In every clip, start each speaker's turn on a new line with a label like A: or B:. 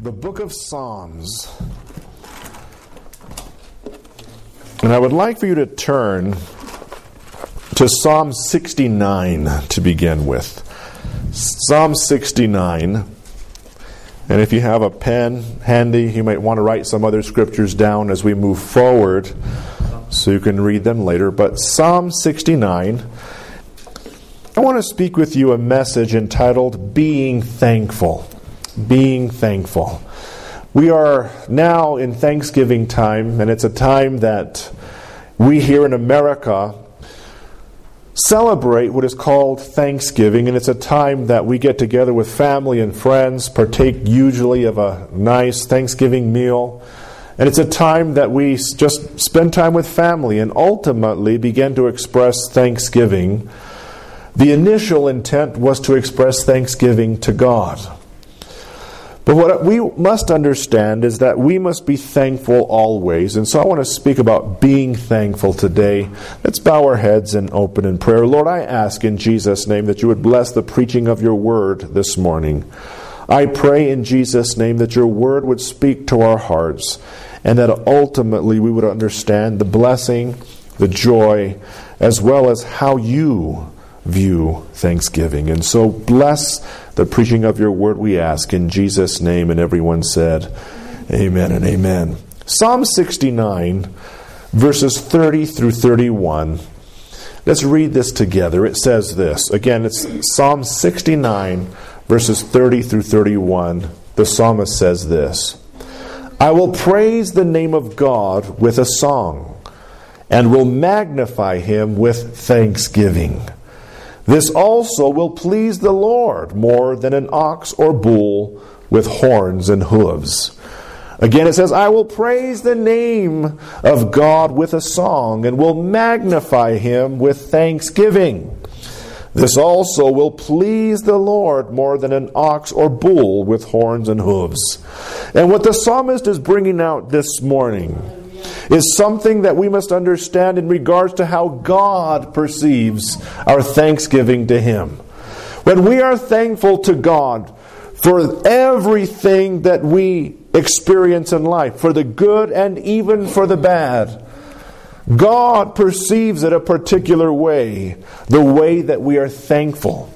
A: the book of Psalms. And I would like for you to turn to Psalm 69 to begin with. Psalm 69. And if you have a pen handy, you might want to write some other scriptures down as we move forward so you can read them later. But Psalm 69, I want to speak with you a message entitled Being Thankful. Being Thankful. We are now in Thanksgiving time, and it's a time that we here in America celebrate what is called Thanksgiving, and it's a time that we get together with family and friends, partake usually of a nice Thanksgiving meal, and it's a time that we just spend time with family and ultimately begin to express thanksgiving. The initial intent was to express thanksgiving to God. But what we must understand is that we must be thankful always. And so I want to speak about being thankful today. Let's bow our heads and open in prayer. Lord, I ask in Jesus' name that you would bless the preaching of your word this morning. I pray in Jesus' name that your word would speak to our hearts and that ultimately we would understand the blessing, the joy, as well as how you view Thanksgiving. And so bless the preaching of your word, we ask in Jesus' name. And everyone said, amen and amen. Psalm 69, verses 30 through 31. Let's read this together. It says this. Again, it's Psalm 69, verses 30 through 31. The psalmist says this: I will praise the name of God with a song, and will magnify him with thanksgiving. This also will please the Lord more than an ox or bull with horns and hooves. Again it says, I will praise the name of God with a song, and will magnify him with thanksgiving. This also will please the Lord more than an ox or bull with horns and hooves. And what the psalmist is bringing out this morning is something that we must understand in regards to how God perceives our thanksgiving to him. When we are thankful to God for everything that we experience in life, for the good and even for the bad, God perceives it a particular way, the way that we are thankful.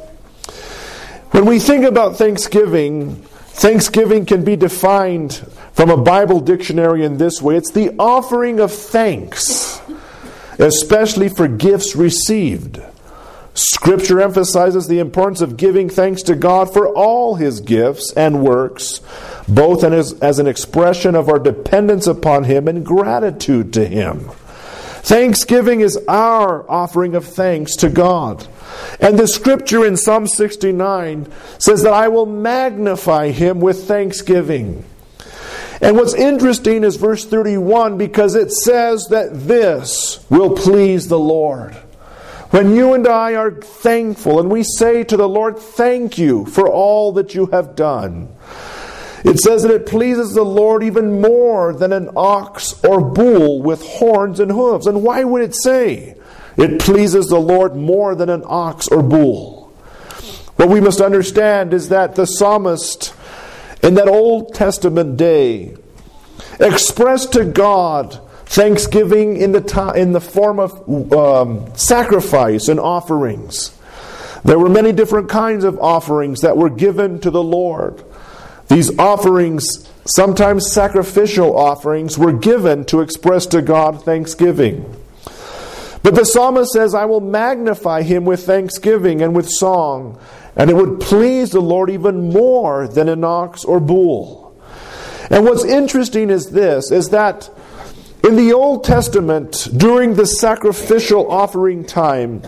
A: When we think about Thanksgiving, Thanksgiving can be defined from a Bible dictionary in this way: it's the offering of thanks, especially for gifts received. Scripture emphasizes the importance of giving thanks to God for all his gifts and works, both as an expression of our dependence upon him and gratitude to him. Thanksgiving is our offering of thanks to God. And the scripture in Psalm 69 says that I will magnify him with thanksgiving. And what's interesting is verse 31, because it says that this will please the Lord. When you and I are thankful and we say to the Lord, thank you for all that you have done, it says that it pleases the Lord even more than an ox or bull with horns and hooves. And why would it say it pleases the Lord more than an ox or bull? What we must understand is that the psalmist in that Old Testament day expressed to God thanksgiving in the form of sacrifice and offerings. There were many different kinds of offerings that were given to the Lord. These offerings, sometimes sacrificial offerings, were given to express to God thanksgiving. But the psalmist says, I will magnify him with thanksgiving and with song, and it would please the Lord even more than an ox or bull. And what's interesting is this, is that in the Old Testament, during the sacrificial offering time,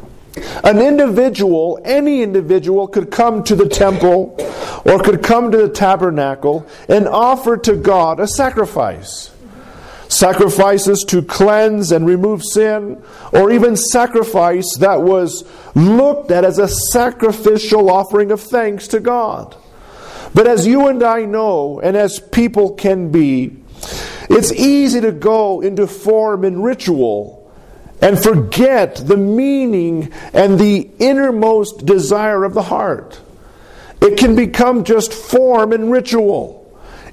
A: an individual, any individual, could come to the temple or could come to the tabernacle and offer to God a sacrifice. Sacrifices to cleanse and remove sin, or even sacrifice that was looked at as a sacrificial offering of thanks to God. But as you and I know, and as people can be, it's easy to go into form and ritual and forget the meaning and the innermost desire of the heart. It can become just form and ritual.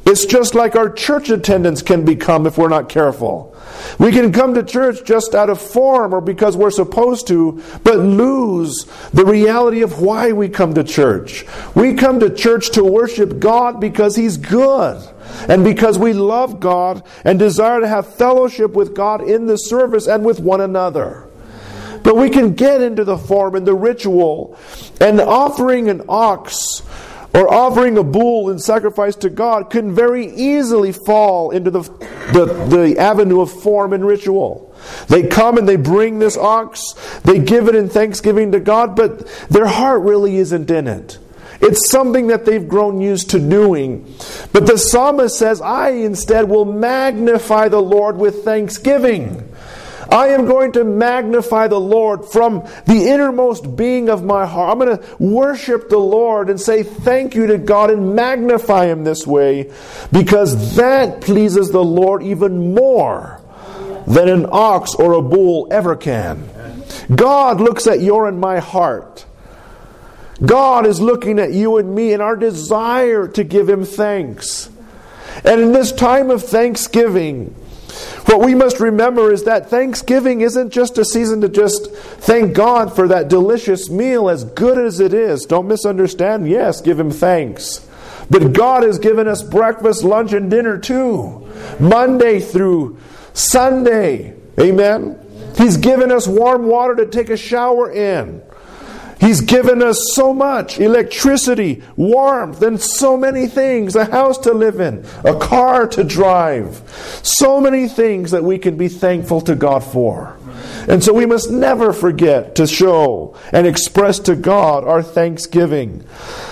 A: It's just like our church attendance can become if we're not careful. We can come to church just out of form or because we're supposed to, but lose the reality of why we come to church. We come to church to worship God because He's good, and because we love God and desire to have fellowship with God in the service and with one another. But we can get into the form and the ritual, and offering an ox or offering a bull in sacrifice to God can very easily fall into the avenue of form and ritual. They come and they bring this ox, they give it in thanksgiving to God, but their heart really isn't in it. It's something that they've grown used to doing. But the psalmist says, I instead will magnify the Lord with thanksgiving. I am going to magnify the Lord from the innermost being of my heart. I'm going to worship the Lord and say thank you to God and magnify Him this way, because that pleases the Lord even more than an ox or a bull ever can. God looks at your and my heart. God is looking at you and me and our desire to give Him thanks. And in this time of thanksgiving, what we must remember is that Thanksgiving isn't just a season to just thank God for that delicious meal, as good as it is. Don't misunderstand. Yes, give Him thanks. But God has given us breakfast, lunch, and dinner too. Monday through Sunday. Amen? He's given us warm water to take a shower in. He's given us so much electricity, warmth, and so many things. A house to live in, a car to drive. So many things that we can be thankful to God for. And so we must never forget to show and express to God our thanksgiving.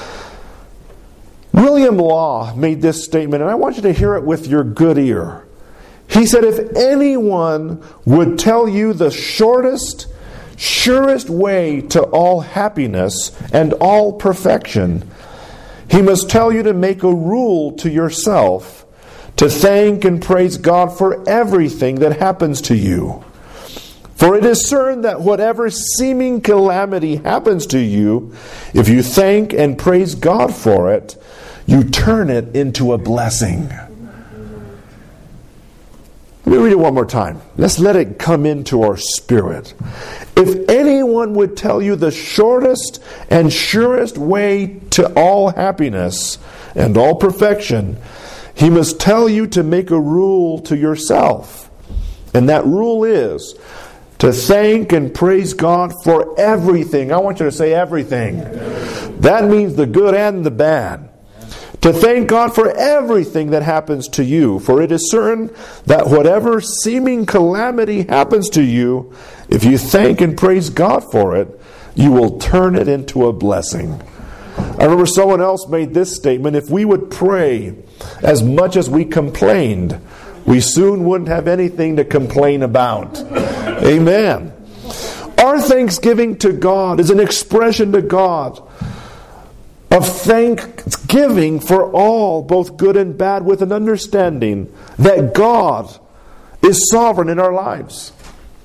A: William Law made this statement, and I want you to hear it with your good ear. He said, if anyone would tell you the shortest, surest way to all happiness and all perfection, he must tell you to make a rule to yourself to thank and praise God for everything that happens to you. For it is certain that whatever seeming calamity happens to you, if you thank and praise God for it, you turn it into a blessing. Let me read it one more time. Let's let it come into our spirit. If anyone would tell you the shortest and surest way to all happiness and all perfection, he must tell you to make a rule to yourself. And that rule is to thank and praise God for everything. I want you to say everything. That means the good and the bad. To thank God for everything that happens to you. For it is certain that whatever seeming calamity happens to you, if you thank and praise God for it, you will turn it into a blessing. I remember someone else made this statement: if we would pray as much as we complained, we soon wouldn't have anything to complain about. Amen. Our thanksgiving to God is an expression to God of thanksgiving for all, both good and bad, with an understanding that God is sovereign in our lives.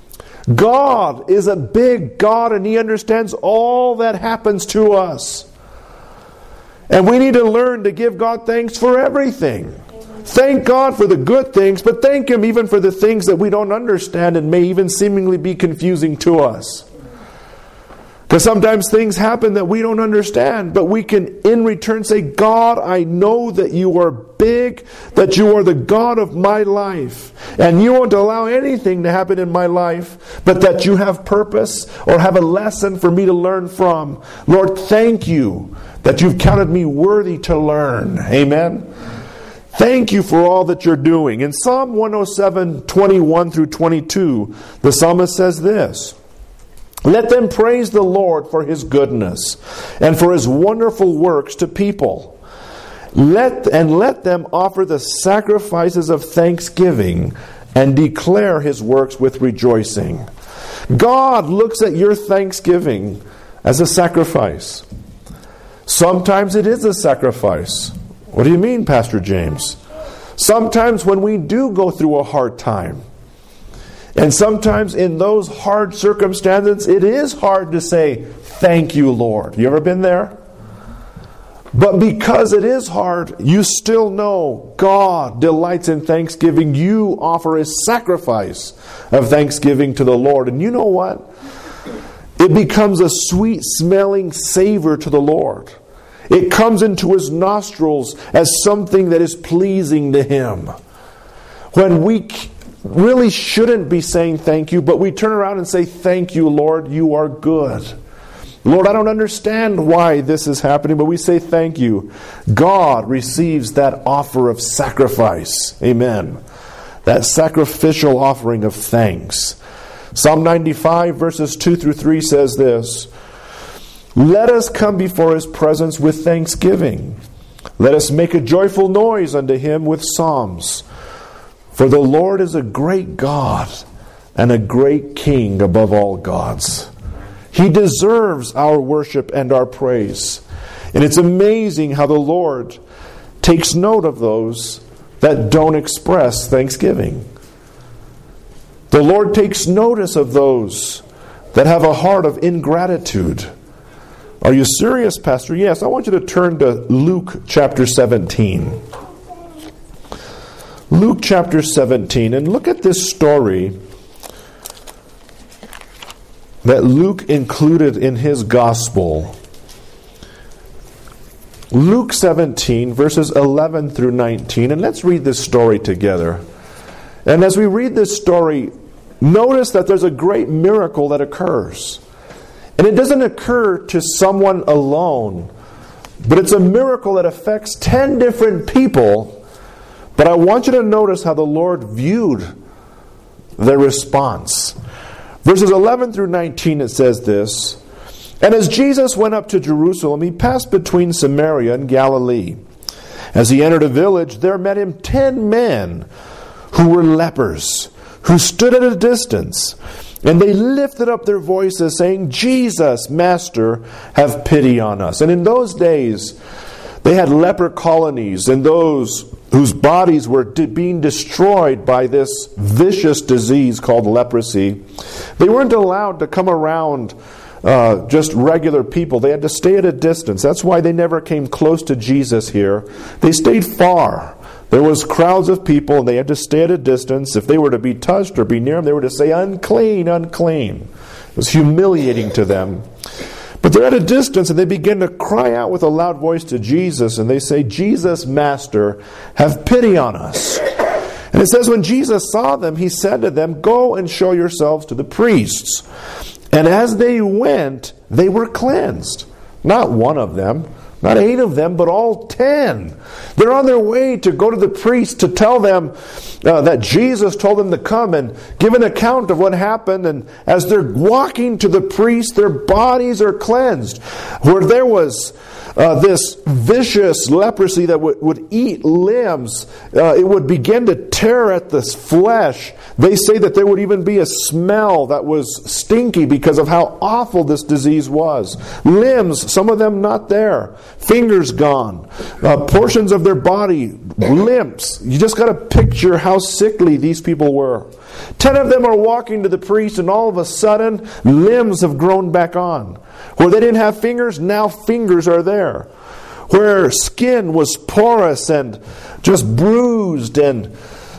A: God is a big God, and He understands all that happens to us. And we need to learn to give God thanks for everything. Thank God for the good things, but thank Him even for the things that we don't understand and may even seemingly be confusing to us. Because sometimes things happen that we don't understand, but we can in return say, God, I know that you are big, that you are the God of my life, and you won't allow anything to happen in my life, but that you have purpose or have a lesson for me to learn from. Lord, thank you that you've counted me worthy to learn. Amen. Thank you for all that you're doing. In Psalm 107, 21 through 22, the psalmist says this: let them praise the Lord for His goodness and for His wonderful works to people. Let them offer the sacrifices of thanksgiving and declare His works with rejoicing. God looks at your thanksgiving as a sacrifice. Sometimes it is a sacrifice. What do you mean, Pastor James? Sometimes when we do go through a hard time, and sometimes in those hard circumstances, it is hard to say, thank you, Lord. You ever been there? But because it is hard, you still know God delights in thanksgiving. You offer a sacrifice of thanksgiving to the Lord. And you know what? It becomes a sweet-smelling savor to the Lord. It comes into His nostrils as something that is pleasing to Him. When we really shouldn't be saying thank you, but we turn around and say, thank you, Lord, you are good. Lord, I don't understand why this is happening, but we say thank you. God receives that offer of sacrifice. Amen. That sacrificial offering of thanks. Psalm 95 verses 2 through 3 says this, let us come before His presence with thanksgiving. Let us make a joyful noise unto Him with psalms. For the Lord is a great God and a great King above all gods. He deserves our worship and our praise. And it's amazing how the Lord takes note of those that don't express thanksgiving. The Lord takes notice of those that have a heart of ingratitude. Are you serious, Pastor? Yes, I want you to turn to Luke chapter 17. Luke chapter 17, and look at this story that Luke included in his gospel. Luke 17, verses 11 through 19, and let's read this story together. And as we read this story, notice that there's a great miracle that occurs. And it doesn't occur to someone alone, but it's a miracle that affects 10 different people. But I want you to notice how the Lord viewed their response. Verses 11 through 19, it says this, and as Jesus went up to Jerusalem, He passed between Samaria and Galilee. As He entered a village, there met Him 10 men who were lepers, who stood at a distance. And they lifted up their voices, saying, Jesus, Master, have pity on us. And in those days, they had leper colonies, and those whose bodies were being destroyed by this vicious disease called leprosy, they weren't allowed to come around just regular people. They had to stay at a distance. That's why they never came close to Jesus here. They stayed far. There was crowds of people, and they had to stay at a distance. If they were to be touched or be near them, they were to say, unclean, unclean. It was humiliating to them. But they're at a distance, and they begin to cry out with a loud voice to Jesus, and they say, Jesus, Master, have pity on us. And it says, when Jesus saw them, He said to them, go and show yourselves to the priests. And as they went, they were cleansed. Not one of them, not 8 of them, but all 10. They're on their way to go to the priest to tell them that Jesus told them to come and give an account of what happened. And as they're walking to the priest, their bodies are cleansed. Where there was this vicious leprosy that would eat limbs, it would begin to tear at the flesh. They say that there would even be a smell that was stinky because of how awful this disease was. Limbs, some of them not there. Fingers gone. Portions of their body, limps. You just got to picture how sickly these people were. 10 of them are walking to the priest, and all of a sudden, limbs have grown back on. Where they didn't have fingers, now fingers are there. Where skin was porous and just bruised and,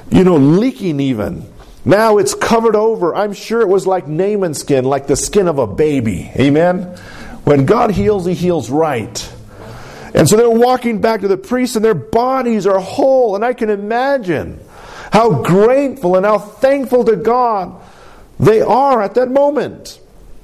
A: leaking even. Now it's covered over. I'm sure it was like Naaman's skin, like the skin of a baby. Amen? When God heals, He heals right. And so they're walking back to the priest, and their bodies are whole. And I can imagine how grateful and how thankful to God they are at that moment.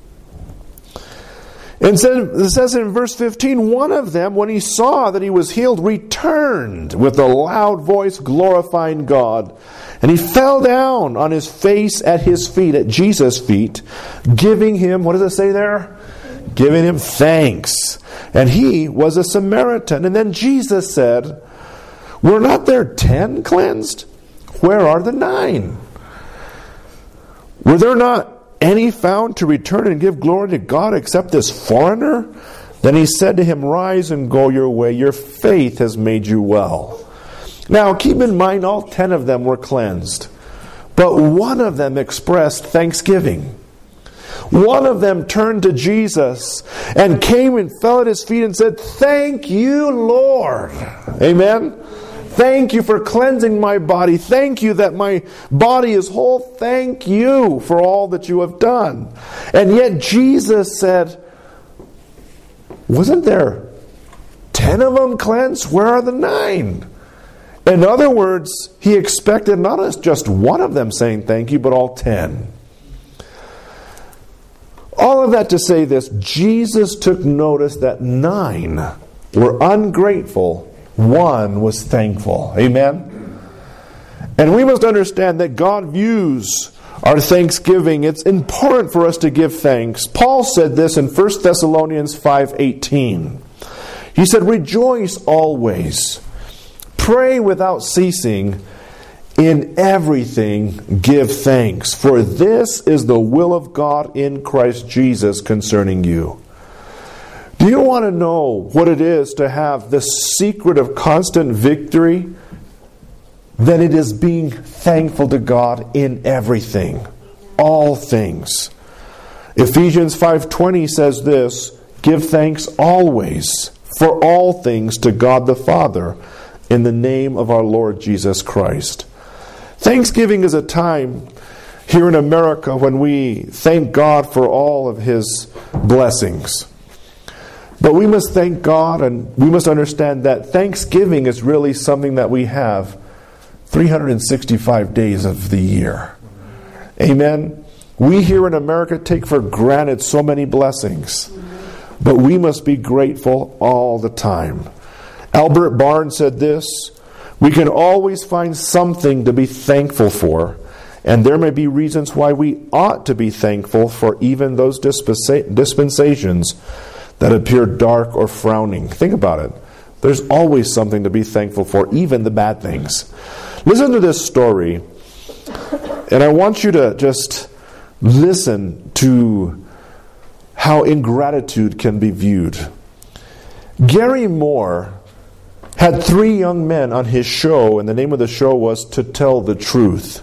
A: And it says in verse 15, one of them, when he saw that he was healed, returned with a loud voice, glorifying God. And he fell down on his face at His feet, at Jesus' feet, giving Him, what does it say there? Giving Him thanks. And he was a Samaritan. And then Jesus said, were not there 10 cleansed? Where are the 9? Were there not any found to return and give glory to God except this foreigner? Then He said to him, rise and go your way. Your faith has made you well. Now, keep in mind, all 10 of them were cleansed. But one of them expressed thanksgiving. One of them turned to Jesus and came and fell at his feet and said, "Thank you, Lord." Amen? Thank you for cleansing my body. Thank you that my body is whole. Thank you for all that you have done. And yet Jesus said, wasn't there 10 of them cleansed? Where are the 9? In other words, he expected not just one of them saying thank you, but all 10. All of that to say this, Jesus took notice that 9 were ungrateful. 1 was thankful. Amen? And we must understand that God views our thanksgiving. It's important for us to give thanks. Paul said this in 1 Thessalonians 5:18. He said, "Rejoice always. Pray without ceasing. In everything give thanks. For this is the will of God in Christ Jesus concerning you." Do you want to know what it is to have the secret of constant victory? Then it is being thankful to God in everything. All things. Ephesians 5:20 says this, "Give thanks always for all things to God the Father in the name of our Lord Jesus Christ." Thanksgiving is a time here in America when we thank God for all of His blessings. But we must thank God, and we must understand that Thanksgiving is really something that we have 365 days of the year. Amen? We here in America take for granted so many blessings, but we must be grateful all the time. Albert Barnes said this, "We can always find something to be thankful for, and there may be reasons why we ought to be thankful for even those dispensations that appear dark or frowning." Think about it. There's always something to be thankful for, even the bad things. Listen to this story, and I want you to just listen to how ingratitude can be viewed. Gary Moore had 3 young men on his show, and the name of the show was To Tell the Truth.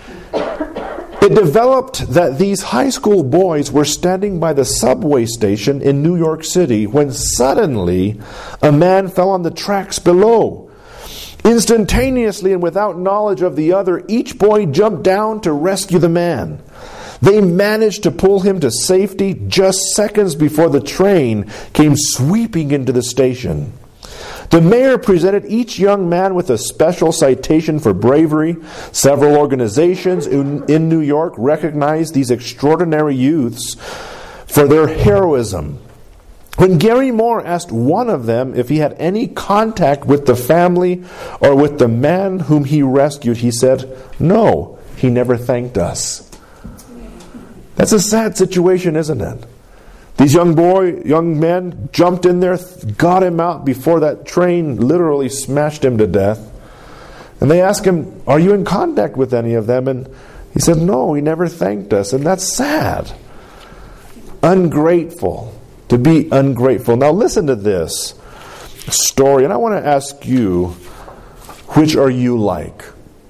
A: It developed that these high school boys were standing by the subway station in New York City when suddenly a man fell on the tracks below. Instantaneously and without knowledge of the other, each boy jumped down to rescue the man. They managed to pull him to safety just seconds before the train came sweeping into the station. The mayor presented each young man with a special citation for bravery. Several organizations in New York recognized these extraordinary youths for their heroism. When Gary Moore asked one of them if he had any contact with the family or with the man whom he rescued, he said, "No, he never thanked us." That's a sad situation, isn't it? These young men jumped in there, got him out before that train literally smashed him to death. And they asked him, "Are you in contact with any of them?" And he said, "No, he never thanked us." And that's sad. Ungrateful. To be ungrateful. Now listen to this story, and I want to ask you, which are you like?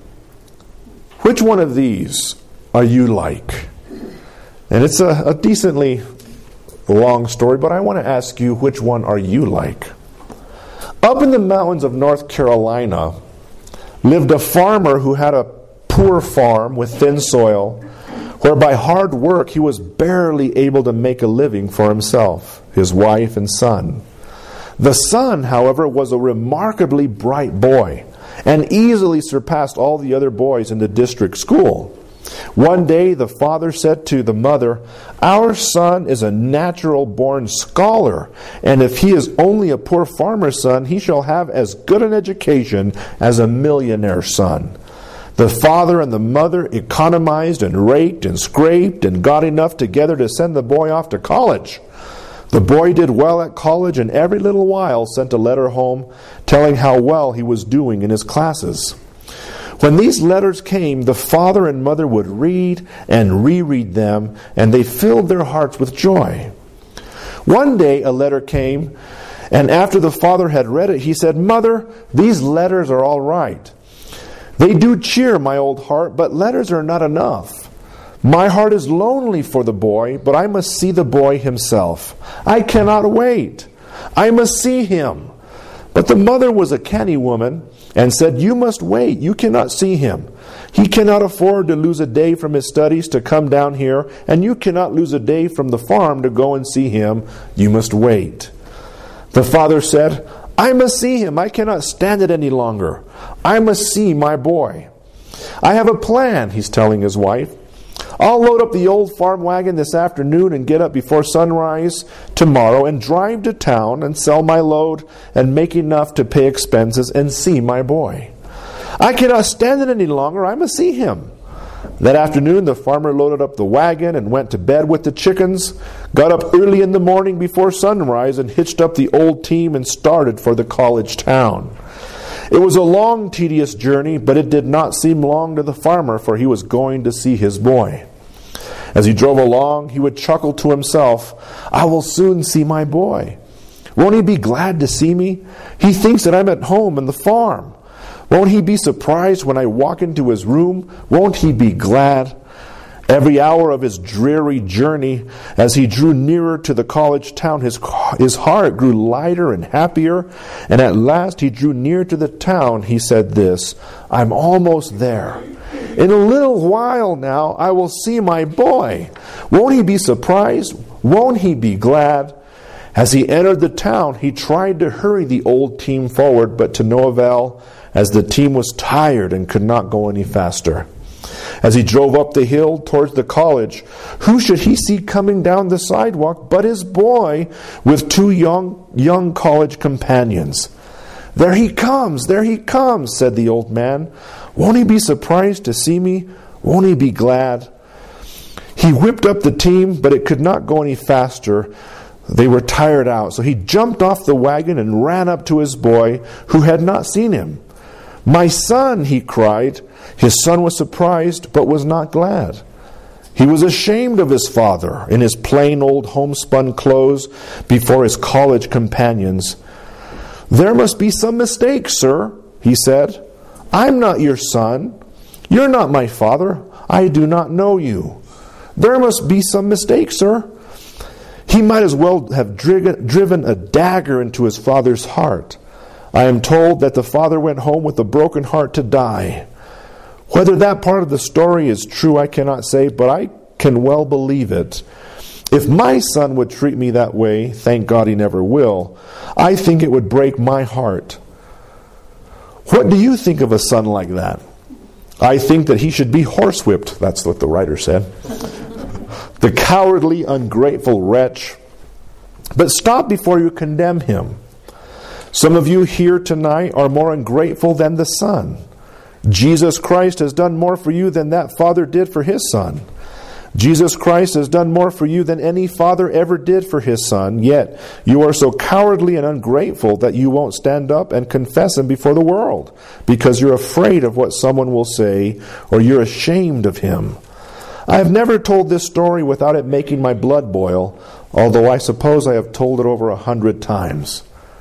A: Which one of these are you like? And it's a decently long story, but I want to ask you, which one are you like? Up in the mountains of North Carolina lived a farmer who had a poor farm with thin soil, where by hard work he was barely able to make a living for himself, his wife, and son. The son, however, was a remarkably bright boy and easily surpassed all the other boys in the district school. One day the father said to the mother, "Our son is a natural-born scholar, and if he is only a poor farmer's son, he shall have as good an education as a millionaire's son." The father and the mother economized and raked and scraped and got enough together to send the boy off to college. The boy did well at college and every little while sent a letter home telling how well he was doing in his classes. When these letters came, the father and mother would read and reread them, and they filled their hearts with joy. One day a letter came, and after the father had read it, he said, "Mother, these letters are all right. They do cheer my old heart, but letters are not enough. My heart is lonely for the boy, but I must see the boy himself. I cannot wait. I must see him." But the mother was a canny woman and said, "You must wait. You cannot see him. He cannot afford to lose a day from his studies to come down here, and you cannot lose a day from the farm to go and see him. You must wait." The father said, "I must see him. I cannot stand it any longer. I must see my boy. I have a plan," he's telling his wife. "I'll load up the old farm wagon this afternoon and get up before sunrise tomorrow and drive to town and sell my load and make enough to pay expenses and see my boy. I cannot stand it any longer. I must see him." That afternoon, the farmer loaded up the wagon and went to bed with the chickens, got up early in the morning before sunrise and hitched up the old team and started for the college town. It was a long, tedious journey, but it did not seem long to the farmer, for he was going to see his boy. As he drove along, he would chuckle to himself, "I will soon see my boy. Won't he be glad to see me? He thinks that I'm at home in the farm. Won't he be surprised when I walk into his room? Won't he be glad?" Every hour of his dreary journey, as he drew nearer to the college town, his heart grew lighter and happier, and at last he drew near to the town. He said this, "I'm almost there. In a little while now, I will see my boy. Won't he be surprised? Won't he be glad?" As he entered the town, he tried to hurry the old team forward, but to no avail, as the team was tired and could not go any faster. As he drove up the hill towards the college, who should he see coming down the sidewalk but his boy with two young college companions. There he comes, said the old man. "Won't he be surprised to see me? Won't he be glad?" He whipped up the team, but it could not go any faster. They were tired out, so he jumped off the wagon and ran up to his boy, who had not seen him. "My son," he cried. His son was surprised, but was not glad. He was ashamed of his father in his plain old homespun clothes before his college companions. "There must be some mistake, sir," he said. "I'm not your son. You're not my father. I do not know you. There must be some mistake, sir." He might as well have driven a dagger into his father's heart. I am told that the father went home with a broken heart to die. Whether that part of the story is true, I cannot say, but I can well believe it. If my son would treat me that way, thank God he never will, I think it would break my heart. What do you think of a son like that? I think that he should be horsewhipped. That's what the writer said. The cowardly, ungrateful wretch. But stop before you condemn him. Some of you here tonight are more ungrateful than the son. Jesus Christ has done more for you than that father did for his son. Jesus Christ has done more for you than any father ever did for his son, yet you are so cowardly and ungrateful that you won't stand up and confess him before the world because you're afraid of what someone will say or you're ashamed of him. I have never told this story without it making my blood boil, although I suppose I have told it over 100 times.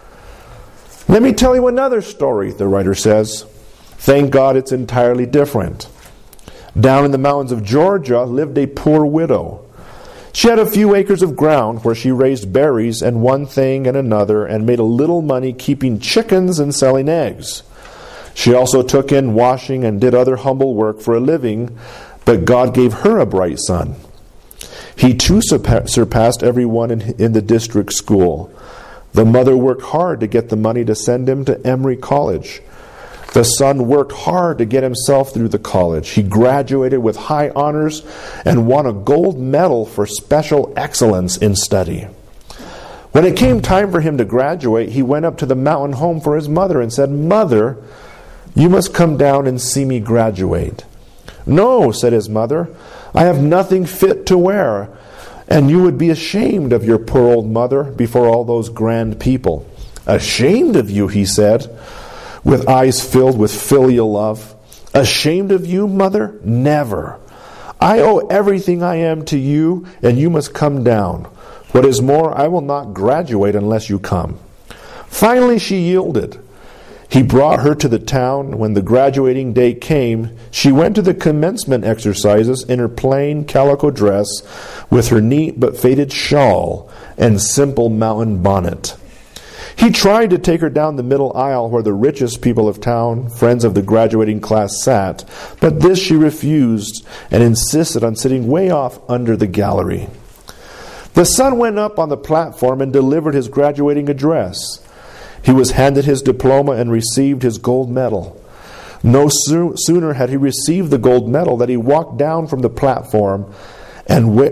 A: Let me tell you another story, the writer says. Thank God it's entirely different. Down in the mountains of Georgia lived a poor widow. She had a few acres of ground where she raised berries and one thing and another and made a little money keeping chickens and selling eggs. She also took in washing and did other humble work for a living, but God gave her a bright son. He too surpassed everyone in the district school. The mother worked hard to get the money to send him to Emory College. The son worked hard to get himself through the college. He graduated with high honors and won a gold medal for special excellence in study. When it came time for him to graduate, he went up to the mountain home for his mother and said, "Mother, you must come down and see me graduate." "No," said his mother, "I have nothing fit to wear, and you would be ashamed of your poor old mother before all those grand people." "Ashamed of you," he said, with eyes filled with filial love. "Ashamed of you, mother? Never. I owe everything I am to you, and you must come down. What is more, I will not graduate unless you come." Finally, she yielded. He brought her to the town. When the graduating day came, she went to the commencement exercises in her plain calico dress with her neat but faded shawl and simple mountain bonnet. He tried to take her down the middle aisle where the richest people of town, friends of the graduating class, sat, but this she refused and insisted on sitting way off under the gallery. The son went up on the platform and delivered his graduating address. He was handed his diploma and received his gold medal. No sooner had he received the gold medal that he walked down from the platform and way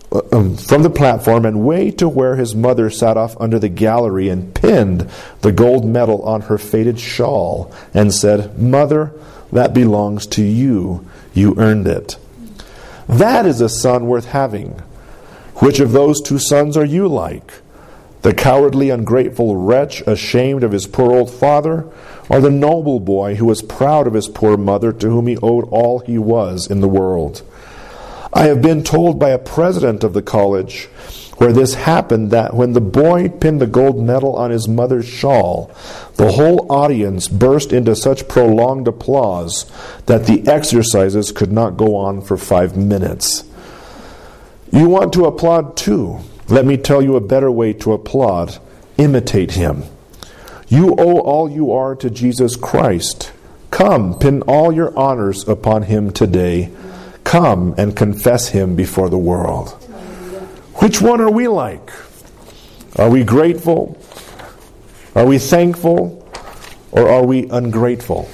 A: to where his mother sat off under the gallery and pinned the gold medal on her faded shawl and said, "Mother, that belongs to you. You earned it." That is a son worth having. Which of those two sons are you like? The cowardly, ungrateful wretch, ashamed of his poor old father, or the noble boy who was proud of his poor mother, to whom he owed all he was in the world? I have been told by a president of the college where this happened that when the boy pinned the gold medal on his mother's shawl, the whole audience burst into such prolonged applause that the exercises could not go on for 5 minutes. You want to applaud too? Let me tell you a better way to applaud. Imitate him. You owe all you are to Jesus Christ. Come, pin all your honors upon him today. Come and confess him before the world. Which one are we like? Are we grateful? Are we thankful? Or are we ungrateful?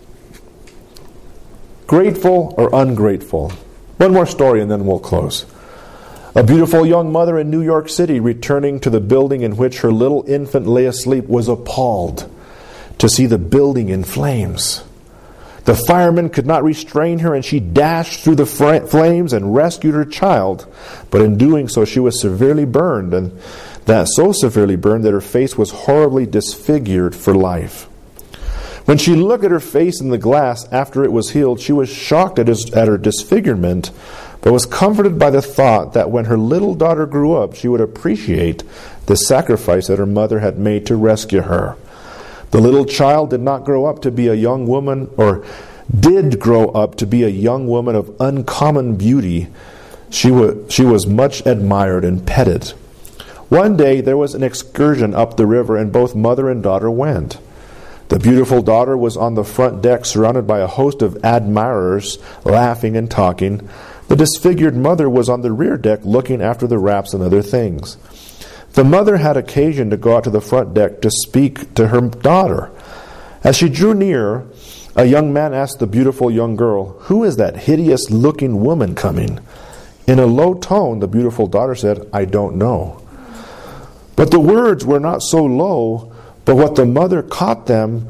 A: Grateful or ungrateful? One more story and then we'll close. A beautiful young mother in New York City, returning to the building in which her little infant lay asleep, was appalled to see the building in flames. The firemen could not restrain her, and she dashed through the flames and rescued her child. But in doing so, she was severely burned, and that so severely burned that her face was horribly disfigured for life. When she looked at her face in the glass after it was healed, she was shocked at her disfigurement, but was comforted by the thought that when her little daughter grew up, she would appreciate the sacrifice that her mother had made to rescue her. The little child did not grow up to be a young woman, or did grow up to be a young woman of uncommon beauty. She was much admired and petted. One day there was an excursion up the river, and both mother and daughter went. The beautiful daughter was on the front deck surrounded by a host of admirers, laughing and talking. The disfigured mother was on the rear deck looking after the wraps and other things. The mother had occasion to go out to the front deck to speak to her daughter. As she drew near, a young man asked the beautiful young girl, "Who is that hideous-looking woman coming?" In a low tone, the beautiful daughter said, "I don't know." But the words were not so low, but what the mother caught them...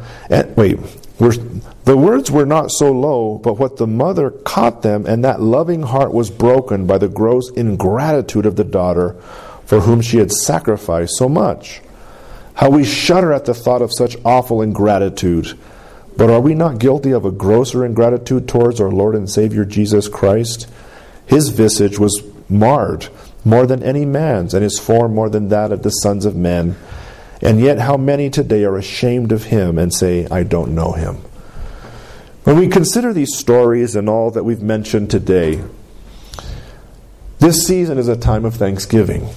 A: The words were not so low, but what the mother caught them, and that loving heart was broken by the gross ingratitude of the daughter for whom she had sacrificed so much. How we shudder at the thought of such awful ingratitude. But are we not guilty of a grosser ingratitude towards our Lord and Savior Jesus Christ? His visage was marred more than any man's, and his form more than that of the sons of men. And yet how many today are ashamed of him and say, "I don't know him." When we consider these stories and all that we've mentioned today, this season is a time of thanksgiving.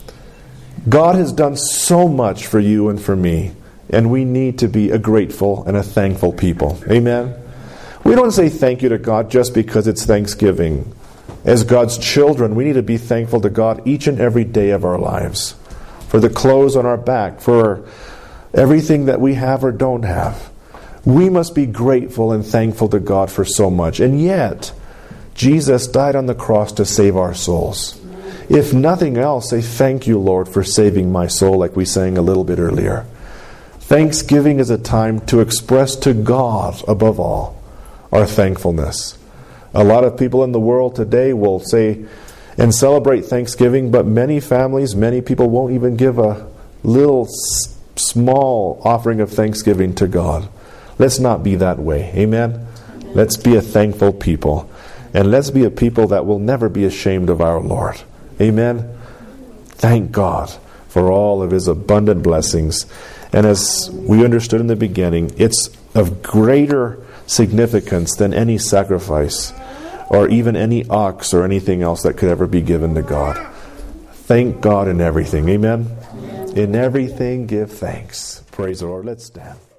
A: God has done so much for you and for me, and we need to be a grateful and a thankful people. Amen? We don't say thank you to God just because it's Thanksgiving. As God's children, we need to be thankful to God each and every day of our lives. For the clothes on our back, for everything that we have or don't have. We must be grateful and thankful to God for so much. And yet, Jesus died on the cross to save our souls. If nothing else, say, "Thank you, Lord, for saving my soul," like we sang a little bit earlier. Thanksgiving is a time to express to God, above all, our thankfulness. A lot of people in the world today will say and celebrate Thanksgiving, but many families, many people won't even give a little small offering of thanksgiving to God. Let's not be that way. Amen? Let's be a thankful people. And let's be a people that will never be ashamed of our Lord. Amen? Thank God for all of his abundant blessings. And as we understood in the beginning, it's of greater significance than any sacrifice or even any ox or anything else that could ever be given to God. Thank God in everything. Amen? In everything, give thanks. Praise the Lord. Let's stand.